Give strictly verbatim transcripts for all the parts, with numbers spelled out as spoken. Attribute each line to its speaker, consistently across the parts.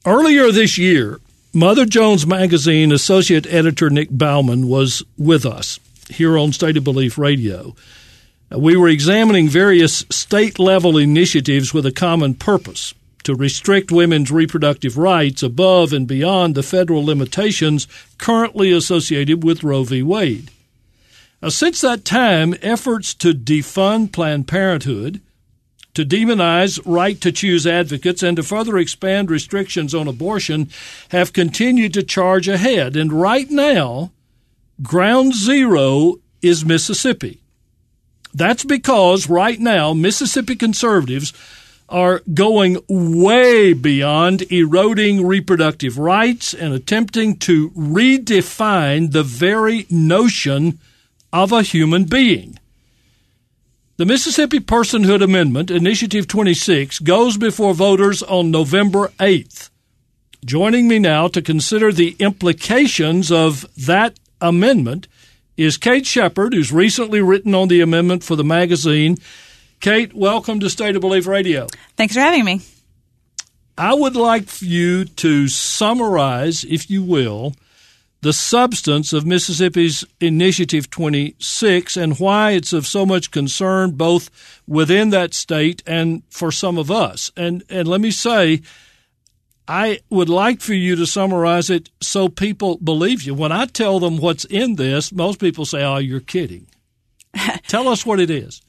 Speaker 1: Earlier this year, Mother Jones Magazine Associate Editor Nick Bauman was with us here on State of Belief Radio. We were examining various state-level initiatives with a common purpose: to restrict women's reproductive rights above and beyond the federal limitations currently associated with Roe v. Wade. Now, since that time, efforts to defund Planned Parenthood, to demonize right-to-choose advocates, and to further expand restrictions on abortion have continued to charge ahead. And right now, ground zero is Mississippi. That's because right now Mississippi conservatives are going way beyond eroding reproductive rights and attempting to redefine the very notion of a human being. The Mississippi Personhood Amendment, Initiative twenty-six, goes before voters on November eighth. Joining me now to consider the implications of that amendment is Kate Shepard, who's recently written on the amendment for the magazine. Kate, welcome to State of Belief Radio.
Speaker 2: Thanks for having me.
Speaker 1: I would like for you to summarize, if you will, the substance of Mississippi's Initiative twenty-six and why it's of so much concern both within that state and for some of us. And and let me say, I would like for you to summarize it so people believe you. When I tell them what's in this, most people say, oh, you're kidding. Tell us what it is.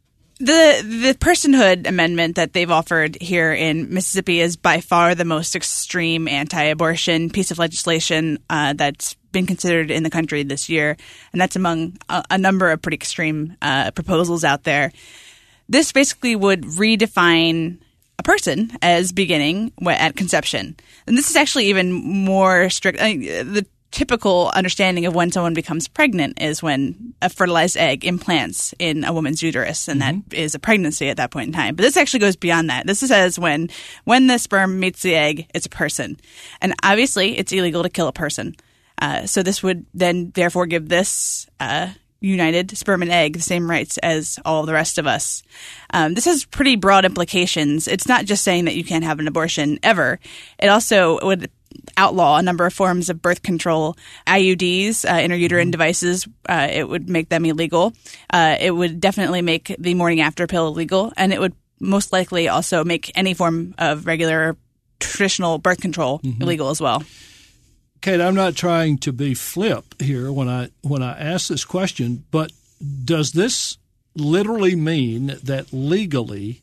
Speaker 2: The the personhood amendment that they've offered here in Mississippi is by far the most extreme anti-abortion piece of legislation uh, that's been considered in the country this year, and that's among a, a number of pretty extreme uh, proposals out there. This basically would redefine a person as beginning at conception, and this is actually even more strict. I mean, the typical understanding of when someone becomes pregnant is when a fertilized egg implants in a woman's uterus, and mm-hmm. that is a pregnancy at that point in time. But this actually goes beyond that. This says when when the sperm meets the egg, it's a person. And obviously, it's illegal to kill a person. Uh, so this would then therefore give this uh, united sperm and egg the same rights as all the rest of us. Um, this has pretty broad implications. It's not just saying that you can't have an abortion ever. It also would outlaw a number of forms of birth control, I U Ds, uh, intrauterine devices. Uh, it would make them illegal. Uh, it would definitely make the morning after pill illegal, and it would most likely also make any form of regular traditional birth control mm-hmm. illegal as well.
Speaker 1: Kate, I'm not trying to be flip here when I when I ask this question, but does this literally mean that legally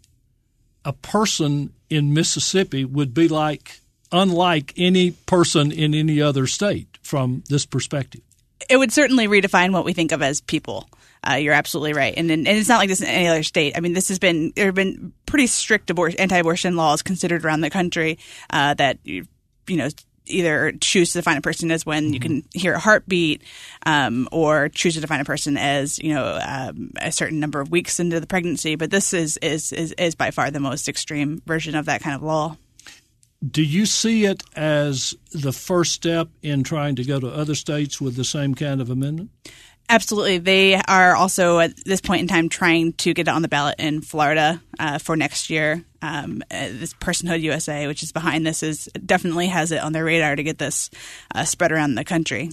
Speaker 1: a person in Mississippi would be like unlike any person in any other state from this perspective?
Speaker 2: It would certainly redefine what we think of as people. Uh, you're absolutely right. And, and it's not like this in any other state. I mean, this has been – there have been pretty strict abor- anti-abortion laws considered around the country uh, that, you, you know, either choose to define a person as when mm-hmm. you can hear a heartbeat um, or choose to define a person as, you know, um, a certain number of weeks into the pregnancy. But this is, is, is, is by far the most extreme version of that kind of law.
Speaker 1: Do you see it as the first step in trying to go to other states with the same kind of amendment?
Speaker 2: Absolutely. They are also at this point in time trying to get it on the ballot in Florida uh, for next year. Um, uh, this Personhood U S A, which is behind this, is definitely has it on their radar to get this uh, spread around the country.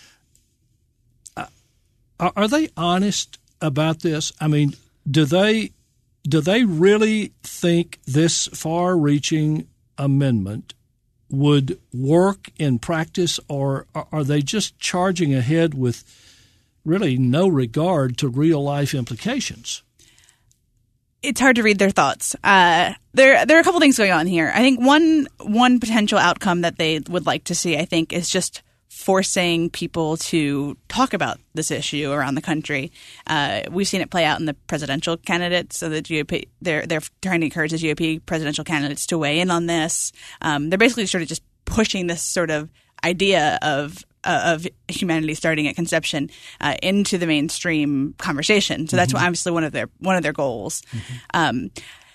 Speaker 1: Uh, are, are they honest about this? I mean, do they do they really think this far-reaching amendment would work in practice, or are they just charging ahead with really no regard to real-life implications?
Speaker 2: It's hard to read their thoughts. Uh, there, there are a couple things going on here. I think one one potential outcome that they would like to see, I think, is just forcing people to talk about this issue around the country. Uh, we've seen it play out in the presidential candidates. So the G O P, they're they're trying to encourage the G O P presidential candidates to weigh in on this. Um, they're basically sort of just pushing this sort of idea of uh, of humanity starting at conception uh, into the mainstream conversation. So that's mm-hmm. obviously one of their one of their goals. Mm-hmm. Um,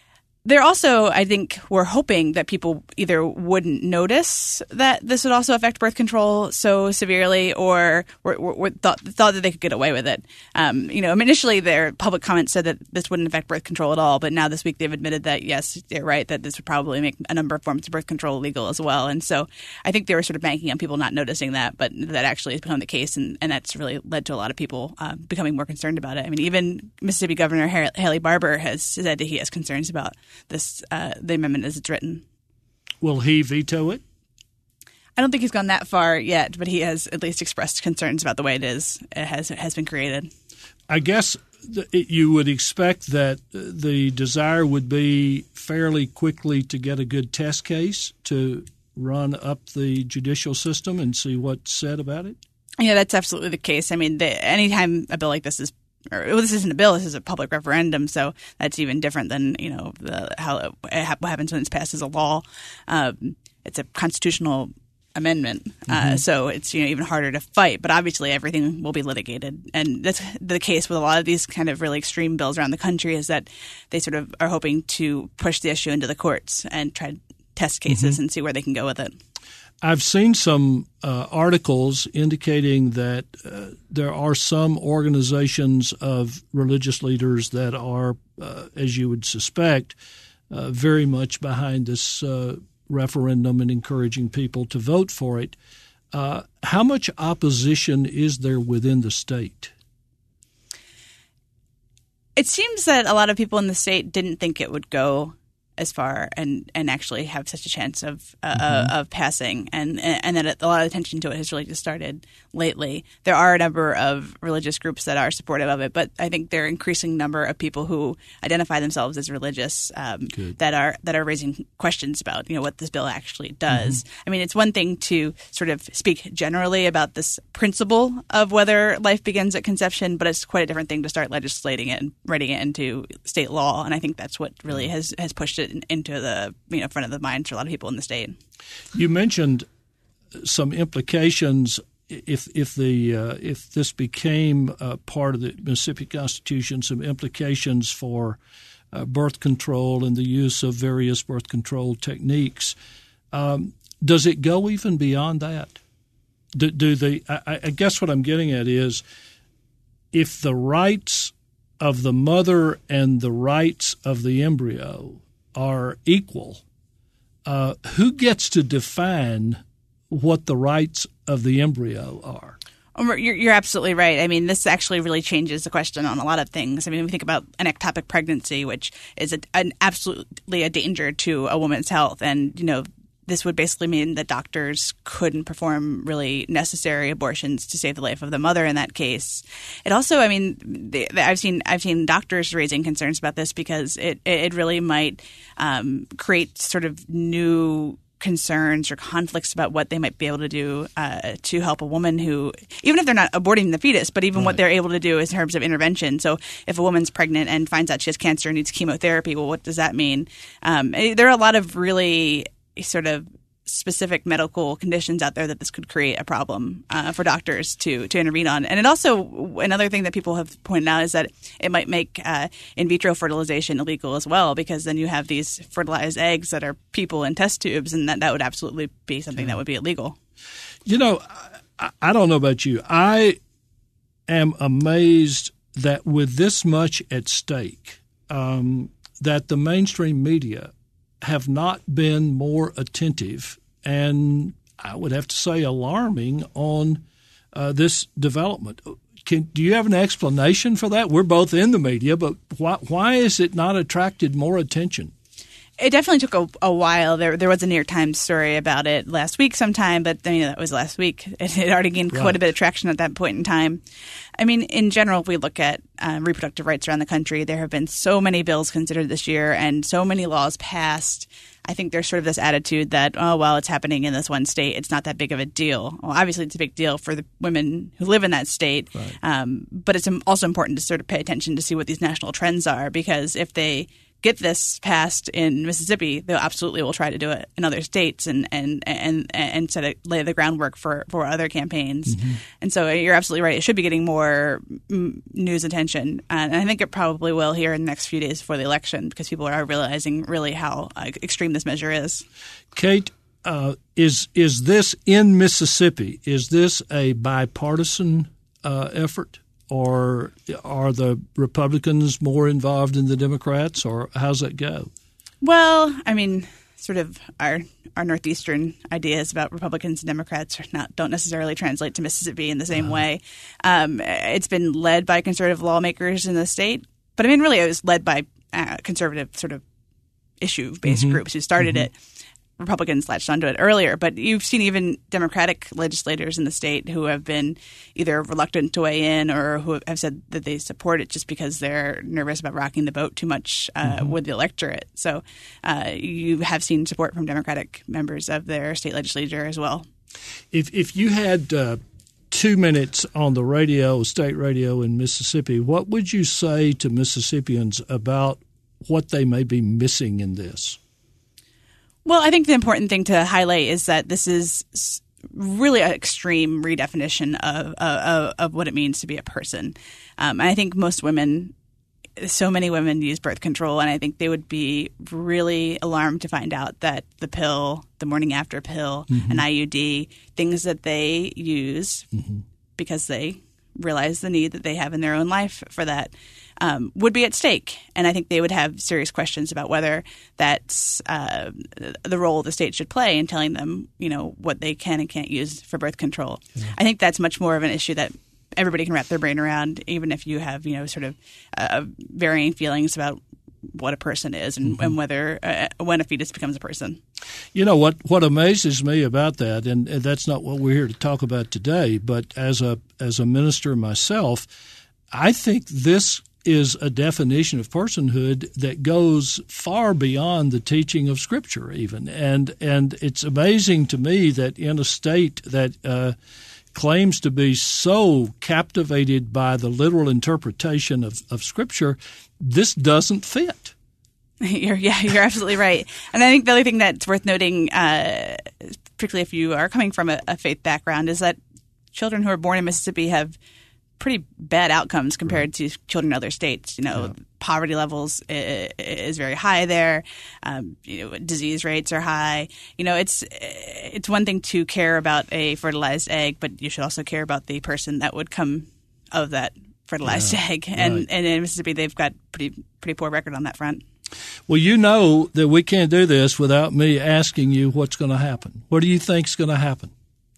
Speaker 2: They're also, I think, were hoping that people either wouldn't notice that this would also affect birth control so severely, or were, were, were thought, thought that they could get away with it. Um, you know, initially their public comments said that this wouldn't affect birth control at all, but now this week they've admitted that, yes, they're right, that this would probably make a number of forms of birth control illegal as well. And so I think they were sort of banking on people not noticing that, but that actually has become the case, and, and that's really led to a lot of people uh, becoming more concerned about it. I mean, even Mississippi Governor Haley Barbour has said that he has concerns about this uh, the amendment as it's written.
Speaker 1: Will he veto it?
Speaker 2: I don't think he's gone that far yet, but he has at least expressed concerns about the way it is it has it has been created.
Speaker 1: I guess th- you would expect that the desire would be fairly quickly to get a good test case to run up the judicial system and see what's said about it.
Speaker 2: Yeah, that's absolutely the case. I mean, the, anytime a bill like this is Or, well, this isn't a bill. This is a public referendum, so that's even different than you know the, how it, what happens when it's passed as a law. Um, it's a constitutional amendment, mm-hmm. uh, so it's you know even harder to fight. But obviously, everything will be litigated, and that's the case with a lot of these kind of really extreme bills around the country. Is that they sort of are hoping to push the issue into the courts and try to test cases mm-hmm. and see where they can go with it.
Speaker 1: I've seen some uh, articles indicating that uh, there are some organizations of religious leaders that are, uh, as you would suspect, uh, very much behind this uh, referendum and encouraging people to vote for it. Uh, how much opposition is there within the state?
Speaker 2: It seems that a lot of people in the state didn't think it would go as far and, and actually have such a chance of uh, mm-hmm. uh, of passing, and and that it, a lot of attention to it has really just started lately. There are a number of religious groups that are supportive of it, but I think there are an increasing number of people who identify themselves as religious um, that are that are raising questions about you know what this bill actually does. Mm-hmm. I mean, it's one thing to sort of speak generally about this principle of whether life begins at conception, but it's quite a different thing to start legislating it and writing it into state law. And I think that's what really has has pushed it into the you know front of the minds for a lot of people in the state.
Speaker 1: You mentioned some implications if if the uh, if this became uh, part of the Mississippi Constitution, some implications for uh, birth control and the use of various birth control techniques. Um, does it go even beyond that? Do, do the I, I guess what I'm getting at is if the rights of the mother and the rights of the embryo are equal, uh, who gets to define what the rights of the embryo are?
Speaker 2: You're, you're absolutely right. I mean, this actually really changes the question on a lot of things. I mean, we think about an ectopic pregnancy, which is a, an absolutely a danger to a woman's health. And, you know, this would basically mean that doctors couldn't perform really necessary abortions to save the life of the mother in that case. It also, I mean, they, I've seen I've seen doctors raising concerns about this because it it really might um, create sort of new concerns or conflicts about what they might be able to do uh, to help a woman who, even if they're not aborting the fetus, but even right. what they're able to do in terms of intervention. So if a woman's pregnant and finds out she has cancer and needs chemotherapy, well, what does that mean? Um, there are a lot of really sort of specific medical conditions out there that this could create a problem uh, for doctors to to intervene on. And it also, another thing that people have pointed out is that it might make uh, in vitro fertilization illegal as well, because then you have these fertilized eggs that are people in test tubes, and that, that would absolutely be something yeah. that would be illegal.
Speaker 1: You know, I, I don't know about you. I am amazed that with this much at stake, um, that the mainstream media have not been more attentive and I would have to say alarming on uh, this development. Can, do you have an explanation for that? We're both in the media, but why, why has it not attracted more attention?
Speaker 2: It definitely took a, a while. There there was a New York Times story about it last week sometime, but I mean, that was last week. It had already gained right. quite a bit of traction at that point in time. I mean, in general, if we look at um, reproductive rights around the country, there have been so many bills considered this year and so many laws passed. I think there's sort of this attitude that, oh, well, it's happening in this one state. It's not that big of a deal. Well, obviously, it's a big deal for the women who live in that state. Right. Um, but it's also important to sort of pay attention to see what these national trends are, because if they get this passed in Mississippi, they absolutely will try to do it in other states and and and and set it, lay the groundwork for, for other campaigns. Mm-hmm. And so you're absolutely right. It should be getting more mm, news attention, and I think it probably will here in the next few days before the election, because people are realizing really how uh, extreme this measure is.
Speaker 1: Kate, uh, is is this in Mississippi? Is this a bipartisan uh, effort? Or are the Republicans more involved than the Democrats, or how's that go?
Speaker 2: Well, I mean, sort of our our northeastern ideas about Republicans and Democrats are not don't necessarily translate to Mississippi in the same uh-huh. way. Um, it's been led by conservative lawmakers in the state, but I mean, really, it was led by uh, conservative sort of issue-based mm-hmm. groups who started mm-hmm. it. Republicans latched onto it earlier, but you've seen even Democratic legislators in the state who have been either reluctant to weigh in or who have said that they support it just because they're nervous about rocking the boat too much uh, mm-hmm. with the electorate. So uh, you have seen support from Democratic members of their state legislature as well.
Speaker 1: If if you had uh, two minutes on the radio, state radio in Mississippi, what would you say to Mississippians about what they may be missing in this?
Speaker 2: Well, I think the important thing to highlight is that this is really an extreme redefinition of of, of what it means to be a person. Um, and I think most women, so many women use birth control, and I think they would be really alarmed to find out that the pill, the morning after pill, mm-hmm. an I U D, things that they use mm-hmm. because they realize the need that they have in their own life for that, um, would be at stake. And I think they would have serious questions about whether that's uh, the role the state should play in telling them, you know, what they can and can't use for birth control. Yeah. I think that's much more of an issue that everybody can wrap their brain around, even if you have, you know, sort of uh, varying feelings about what a person is and, mm-hmm. and whether uh, when a fetus becomes a person.
Speaker 1: You know, what, what amazes me about that, and, and that's not what we're here to talk about today, but as a as a minister myself, I think this is a definition of personhood that goes far beyond the teaching of Scripture even. And, and it's amazing to me that in a state that uh, claims to be so captivated by the literal interpretation of, of Scripture, this doesn't fit.
Speaker 2: You're, yeah, you're absolutely right. And I think the other thing that's worth noting, uh, particularly if you are coming from a, a faith background, is that children who are born in Mississippi have pretty bad outcomes compared right. to children in other states. You know, yeah. poverty levels is, is very high there. Um, you know, disease rates are high. You know, it's it's one thing to care about a fertilized egg, but you should also care about the person that would come of that fertilized yeah. egg. And, right. and in Mississippi, they've got pretty pretty poor record on that front.
Speaker 1: Well, you know that we can't do this without me asking you what's going to happen. What do you think is going to happen?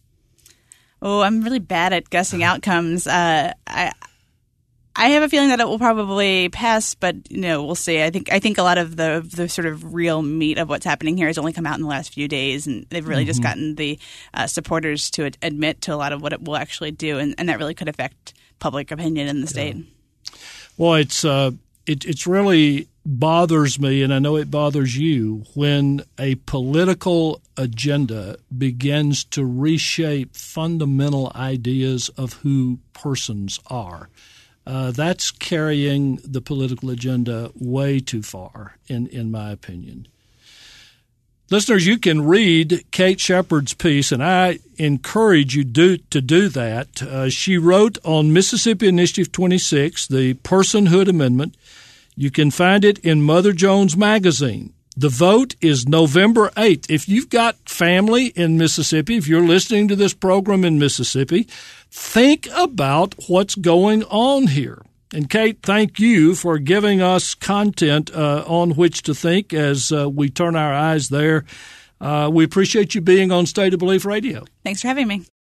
Speaker 2: Oh, I'm really bad at guessing outcomes. Uh, I I have a feeling that it will probably pass, but you know, we'll see. I think I think a lot of the the sort of real meat of what's happening here has only come out in the last few days, and they've really mm-hmm. just gotten the uh, supporters to ad- admit to a lot of what it will actually do, and, and that really could affect public opinion in the state.
Speaker 1: Yeah. Well, it's uh, it it's really bothers me, and I know it bothers you, when a political agenda begins to reshape fundamental ideas of who persons are. Uh, that's carrying the political agenda way too far, in, in my opinion. Listeners, you can read Kate Shepard's piece, and I encourage you do, to do that. Uh, she wrote on Mississippi Initiative twenty-six, the Personhood Amendment. You can find it in Mother Jones Magazine. The vote is November eighth. If you've got family in Mississippi, if you're listening to this program in Mississippi, think about what's going on here. And Kate, thank you for giving us content uh, on which to think as uh, we turn our eyes there. Uh, we appreciate you being on State of Belief Radio.
Speaker 2: Thanks for having me.